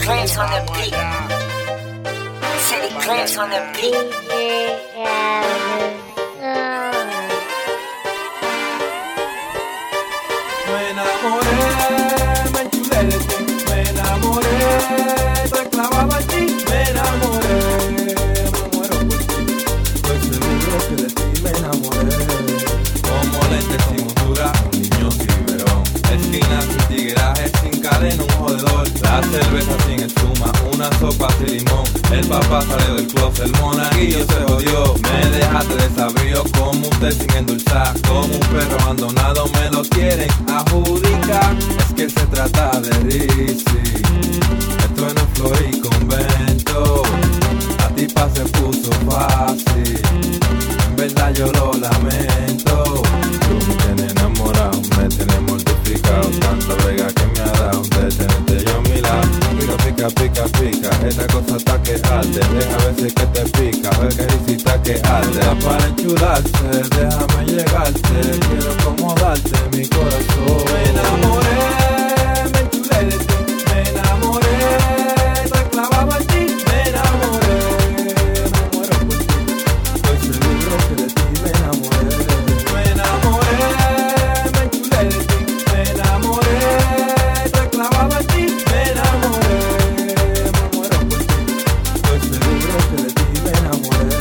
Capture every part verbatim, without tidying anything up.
Clamps on the beat. City Clamps on the beat. Me enamoré, me enchulé de ti, me enamoré, estoy clavado en ti, me enamoré, me muero por ti, estoy seguro que de ti me enamoré. Como lente sin montura, un niño sin biberón, esquinas sin tigueraje, sin cadena, un jodedor, la cerveza sin espuma, una sopa sin limón, el papá salió del closet, el monaguillo se jodió, me dejaste desabrido como usted sin endulzar, como un perro abandonado me lo quieren adjudicar, es que se trata de Rizzi, esto no es flor y convento, la tipa se puso fácil, en verdad yo lo lamento, tú me tienes enamorado, me tienes mortificado, tanta vega que me ha dado, de tenerte yo a mi lado, pica, pica, pica, pica, esta cosa está que arde, deja a veces que te pica, ver que risita que arde, para enchularse, déjame llegarte, quiero acomodarte mi corazón, me enamoré, me enchulé de ti, me enamoré, estoy clavado en ti, me enamoré, me muero por ti, estoy seguro que de ti me enamoré, me enamoré, me enchulé de ti, me enamoré, estoy clavado en ti, me enamoré, me muero por ti, estoy seguro que de ti me enamoré.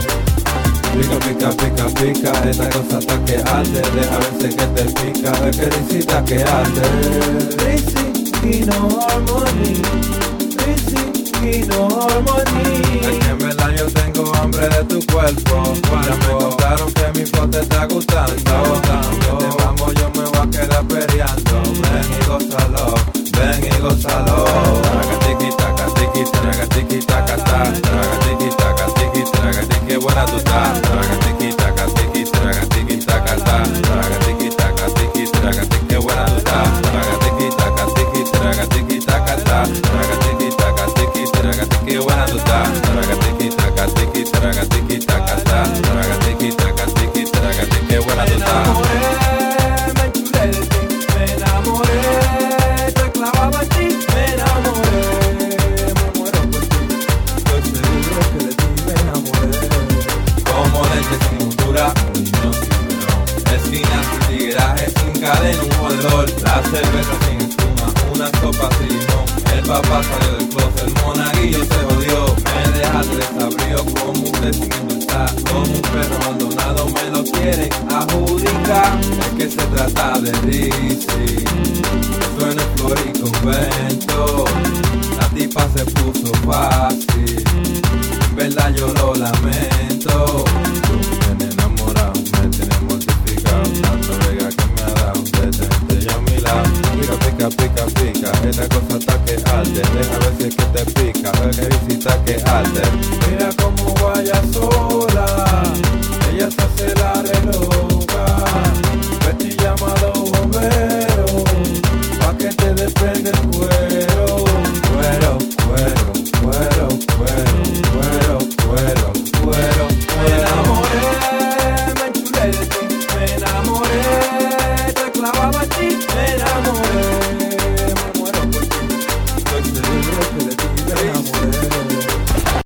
Pica, pica, pica, pica, esta cosa está que arde, deja verse que te pica, ver que risita que arde. Rizzi, Kino Harmony, Rizzi, Kino Harmony. Es que en verdad yo tengo hambre de tu cuerpo, ya me contaron que mi flow te está gustando, te vamos yo me voy a quedar peleando, ven y gózalo, ven y gózalo. Traga tiki taca, tiki traga tiki taca, traga tiki taca, tiki traga tiki, qué buena tú estás. Traga tiki taca, tiki traga tiki taca, traga tiki taca, tiki traga tiki, qué buena tú estás. Traga tiki taca, tiki traga tiki taca, traga tiki taca, tiki traga tiki, qué buena tú estás. Traga tiki taca, tiki traga tiki taca, traga tiki taca, tiki traga tiki, qué buena tú estás. Me enchulé de ti, me enamoré, estoy clavado en ti, me enamoré, me muero por ti, estoy seguro que de ti me enamoré. Como lente sin montura, un niño sin biberón, esquinas sin tigueraje, sin cadena, un jodedor, la cerveza sin espuma, una sopa sin limón, el papá salió del closet, el monaguillo se jodió, me dejaste desabrido como usted sin endulzar, como un perro abandonado me lo quieren adjudicar, es que se trata de Rizzi, esto no es flor y convento, la tipa se puso fácil, en verdad yo lo lamento, tú me tienes enamorado, me tienes mortificado, tanta vega que me ha dado, de tenerte yo a mi lado, pica, pica, pica, pica, esta cosa está que arde, deja ver si es que te pica, ver que risita que arde.